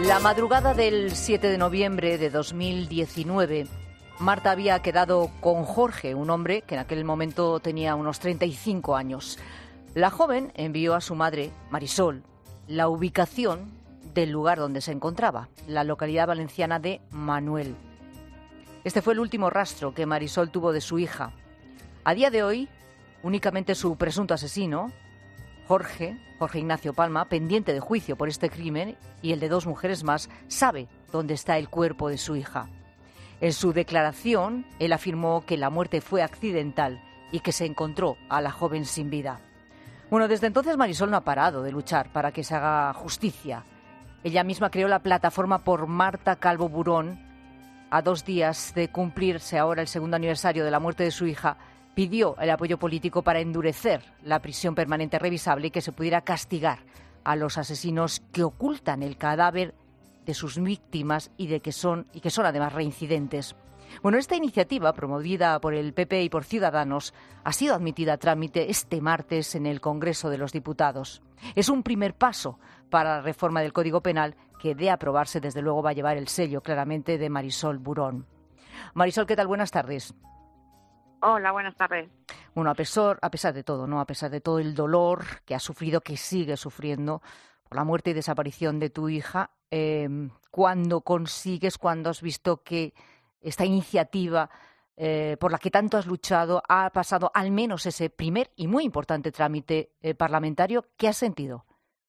La madrugada del 7 de noviembre de 2019, Marta había quedado con Jorge, un hombre que en aquel momento tenía unos 35 años. La joven envió a su madre, Marisol, la ubicación del lugar donde se encontraba, la localidad valenciana de Manuel. Este fue el último rastro que Marisol tuvo de su hija. A día de hoy, únicamente su presunto asesino, Jorge Ignacio Palma, pendiente de juicio por este crimen y el de 2 mujeres más, sabe dónde está el cuerpo de su hija. En su declaración, él afirmó que la muerte fue accidental y que se encontró a la joven sin vida. Bueno, desde entonces Marisol no ha parado de luchar para que se haga justicia. Ella misma creó la plataforma Por Marta Calvo Burón. A 2 días de cumplirse ahora el 2º aniversario de la muerte de su hija, pidió el apoyo político para endurecer la prisión permanente revisable y que se pudiera castigar a los asesinos que ocultan el cadáver de sus víctimas y que son además reincidentes. Bueno, esta iniciativa, promovida por el PP y por Ciudadanos, ha sido admitida a trámite este martes en el Congreso de los Diputados. Es un primer paso para la reforma del Código Penal que, de aprobarse, desde luego va a llevar el sello claramente de Marisol Burón. Marisol, ¿qué tal? Buenas tardes. Hola, buenas tardes. Bueno, a pesar de todo, ¿no? A pesar de todo el dolor que has sufrido, que sigues sufriendo por la muerte y desaparición de tu hija, cuando has visto que esta iniciativa por la que tanto has luchado ha pasado al menos ese primer y muy importante trámite parlamentario, ¿qué has sentido?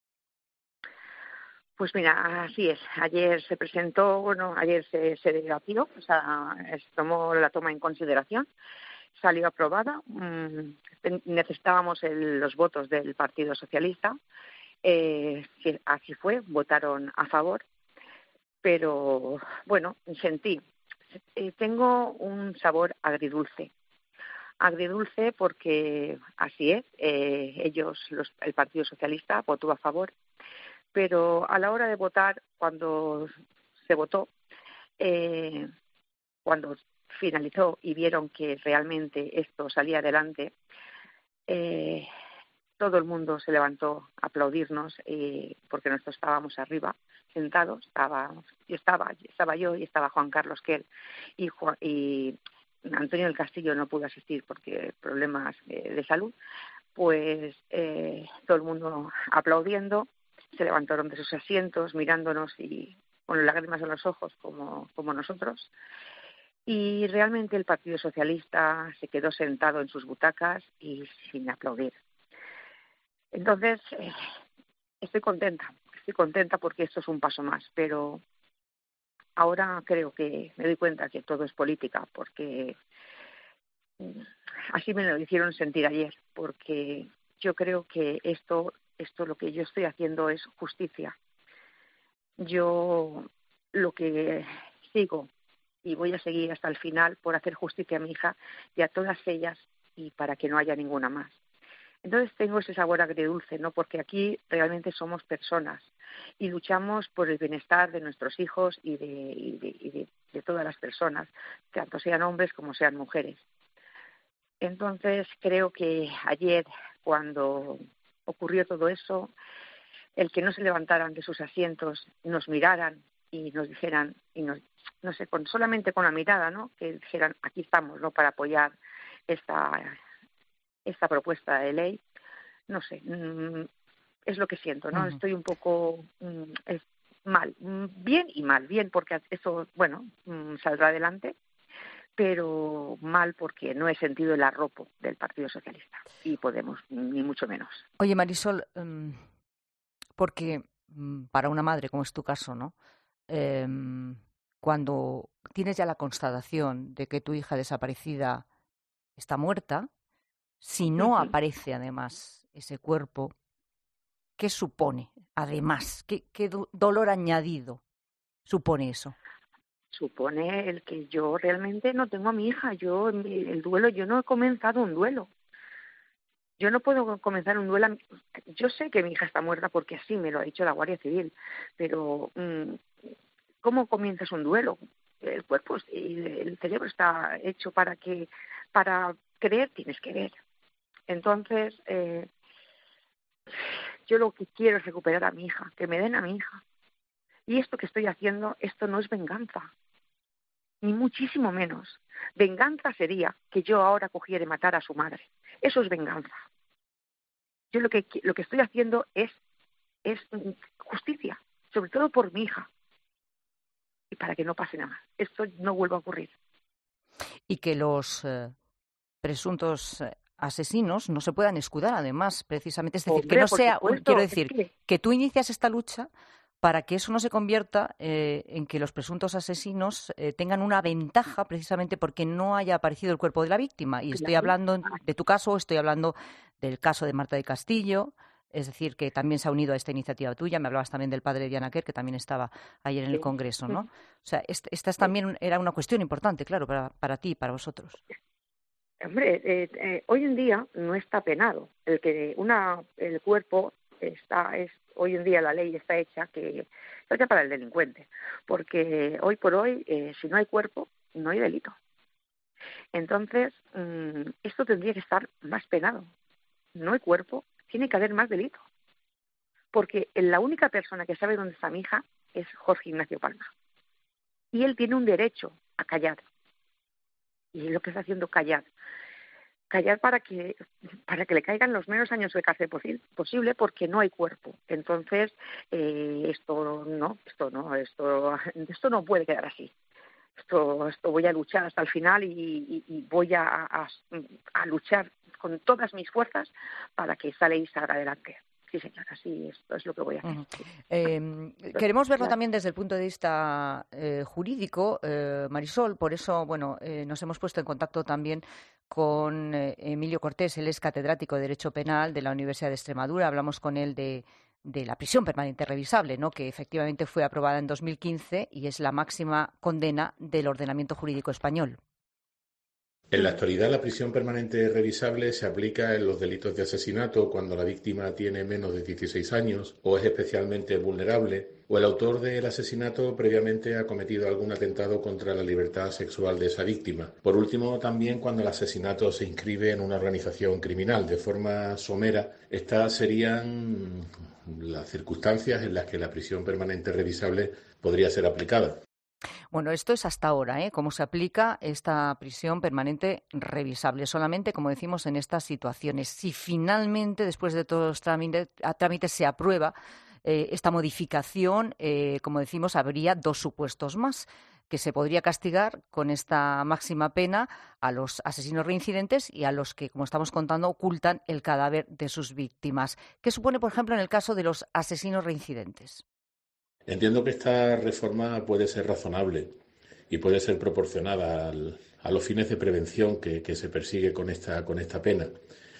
Pues mira, así es. Ayer se presentó, ayer se debatió, o sea, se tomó la toma en consideración. Salió aprobada. Necesitábamos los votos del Partido Socialista. Así fue, votaron a favor. Pero, tengo un sabor agridulce. Agridulce porque así es. El Partido Socialista votó a favor. Pero a la hora de votar, cuando se votó, cuando finalizó y vieron que realmente esto salía adelante, todo el mundo se levantó a aplaudirnos porque nosotros estábamos arriba, sentados, estaba yo y estaba Juan Carlos Quel y Antonio del Castillo no pudo asistir porque problemas de salud, pues todo el mundo aplaudiendo, se levantaron de sus asientos mirándonos y con lágrimas en los ojos como nosotros. Y realmente el Partido Socialista se quedó sentado en sus butacas y sin aplaudir. Entonces, estoy contenta porque esto es un paso más, pero ahora creo que me doy cuenta que todo es política, porque así me lo hicieron sentir ayer, porque yo creo que esto lo que yo estoy haciendo es justicia. Yo lo que sigo y voy a seguir hasta el final por hacer justicia a mi hija y a todas ellas y para que no haya ninguna más. Entonces tengo ese sabor agridulce, ¿no? Porque aquí realmente somos personas y luchamos por el bienestar de nuestros hijos y de todas las personas, tanto sean hombres como sean mujeres. Entonces creo que ayer, cuando ocurrió todo eso, el que no se levantaran de sus asientos, nos miraran y nos dijeran, solamente con la mirada, ¿no? Que dijeran, aquí estamos, ¿no? Para apoyar esta propuesta de ley, no sé, es lo que siento, ¿no? Uh-huh. Estoy un poco mal, bien y mal, bien porque eso, saldrá adelante, pero mal porque no he sentido el arropo del Partido Socialista y Podemos, ni mucho menos. Oye, Marisol, porque para una madre, como es tu caso, ¿no? Cuando tienes ya la constatación de que tu hija desaparecida está muerta, si no aparece además ese cuerpo, ¿qué supone además? ¿Qué dolor añadido supone eso? Supone el que yo realmente no tengo a mi hija. Yo no he comenzado un duelo. Yo no puedo comenzar un duelo. Yo sé que mi hija está muerta porque así me lo ha dicho la Guardia Civil, pero ¿cómo comienzas un duelo? El cuerpo y el cerebro está hecho para creer tienes que ver. Entonces, yo lo que quiero es recuperar a mi hija, que me den a mi hija. Y esto que estoy haciendo, esto no es venganza, ni muchísimo menos. Venganza sería que yo ahora cogiera y matara a su madre. Eso es venganza. Yo lo que estoy haciendo es justicia, sobre todo por mi hija, y para que no pase nada más. Esto no vuelva a ocurrir. Y que los presuntos asesinos no se puedan escudar, además, precisamente. Es decir, Hombre, que no por sea, supuesto, quiero decir, que tú inicias esta lucha para que eso no se convierta en que los presuntos asesinos tengan una ventaja precisamente porque no haya aparecido el cuerpo de la víctima. Y estoy claro, hablando de tu caso, estoy hablando del caso de Marta de Castillo, es decir, que también se ha unido a esta iniciativa tuya. Me hablabas también del padre de Diana Quer, que también estaba ayer en el sí. Congreso, ¿no? O sea, esta también era una cuestión importante, claro, para ti y para vosotros. Hombre, hoy en día no está penado el que el cuerpo hoy en día la ley está hecha para el delincuente, porque hoy por hoy si no hay cuerpo no hay delito. Entonces esto tendría que estar más penado. No hay cuerpo, tiene que haber más delito, porque la única persona que sabe dónde está mi hija es Jorge Ignacio Palma, y él tiene un derecho a callar. Y es lo que está haciendo, callar para que le caigan los menos años de cárcel posible, porque no hay cuerpo. Entonces esto no puede quedar así. Esto voy a luchar hasta el final y voy a luchar con todas mis fuerzas para que esa ley salga adelante. Sí, señora, sí, esto es lo que voy a hacer. Queremos verlo también desde el punto de vista jurídico, Marisol. Por eso, nos hemos puesto en contacto también con Emilio Cortés. Él es catedrático de Derecho Penal de la Universidad de Extremadura. Hablamos con él de la prisión permanente revisable, ¿no?, que efectivamente fue aprobada en 2015 y es la máxima condena del ordenamiento jurídico español. En la actualidad, la prisión permanente revisable se aplica en los delitos de asesinato cuando la víctima tiene menos de 16 años o es especialmente vulnerable o el autor del asesinato previamente ha cometido algún atentado contra la libertad sexual de esa víctima. Por último, también cuando el asesinato se inscribe en una organización criminal. De forma somera, estas serían las circunstancias en las que la prisión permanente revisable podría ser aplicada. Bueno, esto es hasta ahora, cómo se aplica esta prisión permanente revisable. Solamente, como decimos, en estas situaciones. Si finalmente, después de todos los trámites, se aprueba esta modificación, como decimos, habría dos supuestos más, que se podría castigar con esta máxima pena a los asesinos reincidentes y a los que, como estamos contando, ocultan el cadáver de sus víctimas. ¿Qué supone, por ejemplo, en el caso de los asesinos reincidentes? Entiendo que esta reforma puede ser razonable y puede ser proporcionada a los fines de prevención que se persigue con esta pena.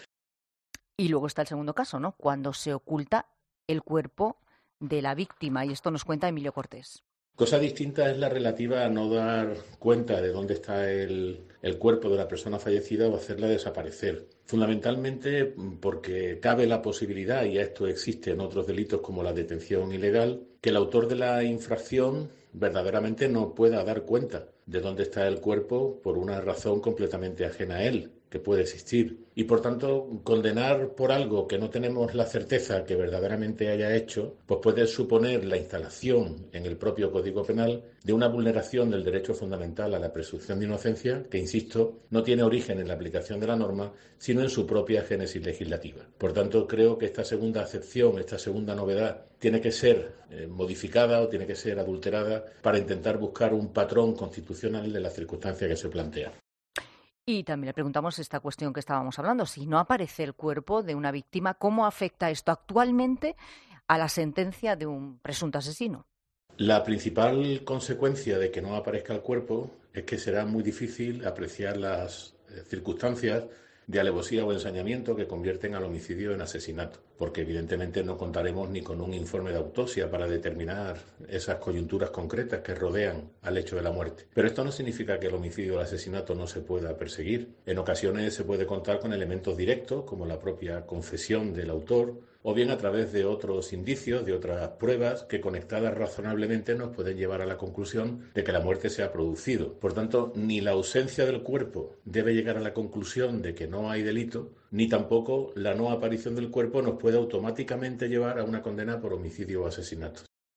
Y luego está el segundo caso, ¿no?, cuando se oculta el cuerpo de la víctima, y esto nos cuenta Emilio Cortés. Cosa distinta es la relativa a no dar cuenta de dónde está el cuerpo de la persona fallecida o hacerla desaparecer. Fundamentalmente porque cabe la posibilidad, y esto existe en otros delitos como la detención ilegal, que el autor de la infracción verdaderamente no pueda dar cuenta de dónde está el cuerpo por una razón completamente ajena a él, que puede existir. Y por tanto, condenar por algo que no tenemos la certeza que verdaderamente haya hecho, pues puede suponer la instalación en el propio Código Penal de una vulneración del derecho fundamental a la presunción de inocencia, que, insisto, no tiene origen en la aplicación de la norma, sino en su propia génesis legislativa. Por tanto, creo que esta segunda acepción, esta segunda novedad, tiene que ser modificada o tiene que ser adulterada para intentar buscar un patrón constitucional de la circunstancia que se plantea. Y también le preguntamos esta cuestión que estábamos hablando. Si no aparece el cuerpo de una víctima, ¿cómo afecta esto actualmente a la sentencia de un presunto asesino? La principal consecuencia de que no aparezca el cuerpo es que será muy difícil apreciar las circunstancias de alevosía o ensañamiento que convierten al homicidio en asesinato, porque evidentemente no contaremos ni con un informe de autopsia para determinar esas coyunturas concretas que rodean al hecho de la muerte. Pero esto no significa que el homicidio o el asesinato no se pueda perseguir. En ocasiones se puede contar con elementos directos, como la propia confesión del autor, o bien a través de otros indicios, de otras pruebas que conectadas razonablemente nos pueden llevar a la conclusión de que la muerte se ha producido. Por tanto, ni la ausencia del cuerpo debe llegar a la conclusión de que no hay delito, ni tampoco la no aparición del cuerpo nos puede automáticamente llevar a una condena por homicidio o asesinato.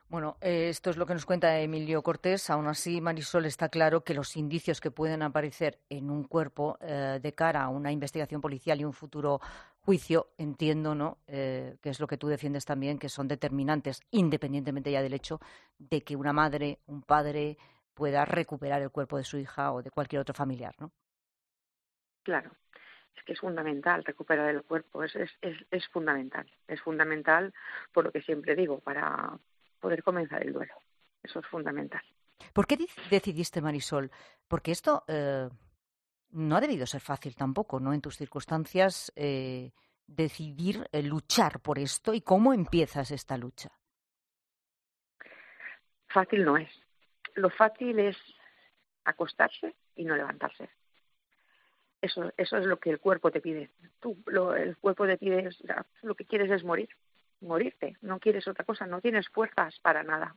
Bueno, esto es lo que nos cuenta Emilio Cortés. Aún así, Marisol, está claro que los indicios que pueden aparecer en un cuerpo de cara a una investigación policial y un futuro juicio, entiendo, ¿no? Que es lo que tú defiendes también, que son determinantes, independientemente ya del hecho de que una madre, un padre pueda recuperar el cuerpo de su hija o de cualquier otro familiar, ¿no? Claro, es que es fundamental recuperar el cuerpo, es fundamental por lo que siempre digo, para poder comenzar el duelo. Eso es fundamental. ¿Por qué decidiste, Marisol? Porque esto no ha debido ser fácil tampoco, ¿no? En tus circunstancias, decidir luchar por esto y cómo empiezas esta lucha. Fácil no es. Lo fácil es acostarse y no levantarse. Eso es lo que el cuerpo te pide. El cuerpo te pide, lo que quieres es morirte. No quieres otra cosa, no tienes fuerzas para nada.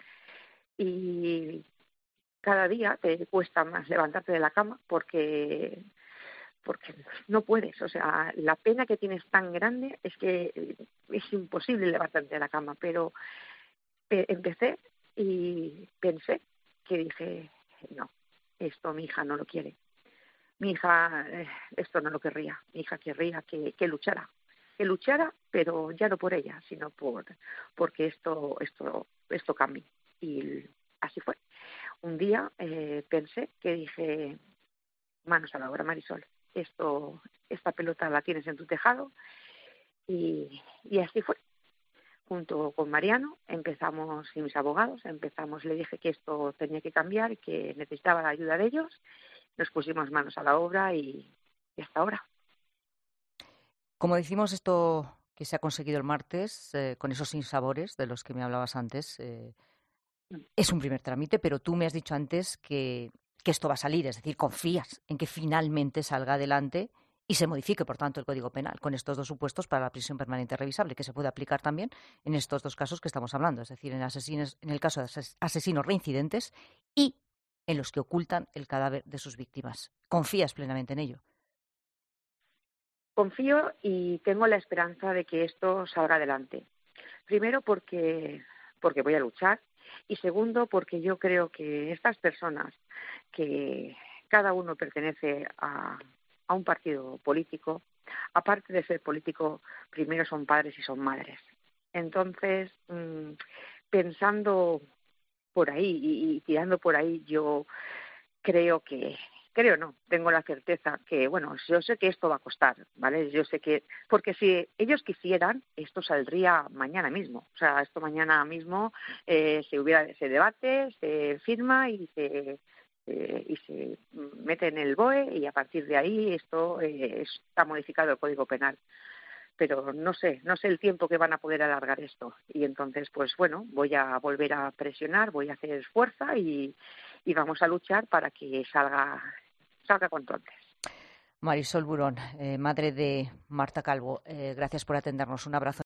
Y cada día te cuesta más levantarte de la cama porque no puedes. O sea, la pena que tienes tan grande es que es imposible levantarte de la cama. Pero empecé y pensé que dije, no, esto mi hija no lo quiere. Mi hija esto no lo querría. Mi hija querría que luchara. Que luchara, pero ya no por ella, sino porque esto cambie. Y así fue. Un día pensé que dije, manos a la obra, Marisol. Esta pelota la tienes en tu tejado. Y así fue. Junto con Mariano empezamos, y mis abogados, le dije que esto tenía que cambiar y que necesitaba la ayuda de ellos. Nos pusimos manos a la obra y hasta ahora. Como decimos, esto que se ha conseguido el martes, con esos sinsabores de los que me hablabas antes, es un primer trámite, pero tú me has dicho antes que esto va a salir, es decir, confías en que finalmente salga adelante y se modifique, por tanto, el Código Penal con estos dos supuestos para la prisión permanente revisable, que se puede aplicar también en estos dos casos que estamos hablando, es decir, en el caso de asesinos reincidentes y en los que ocultan el cadáver de sus víctimas. ¿Confías plenamente en ello? Confío y tengo la esperanza de que esto salga adelante. Primero porque voy a luchar y segundo porque yo creo que estas personas, que cada uno pertenece a un partido político, aparte de ser político, primero son padres y son madres. Entonces, pensando por ahí y tirando por ahí, yo no, tengo la certeza que, bueno, yo sé que esto va a costar, ¿vale? Yo sé que, porque si ellos quisieran, esto saldría mañana mismo. O sea, esto mañana mismo se debate, se firma y se mete en el BOE y a partir de ahí esto está modificado el Código Penal. Pero no sé el tiempo que van a poder alargar esto. Y entonces, pues bueno, voy a volver a presionar, voy a hacer fuerza y vamos a luchar para que salga cuanto antes. Marisol Burón, madre de Marta Calvo, gracias por atendernos. Un abrazo.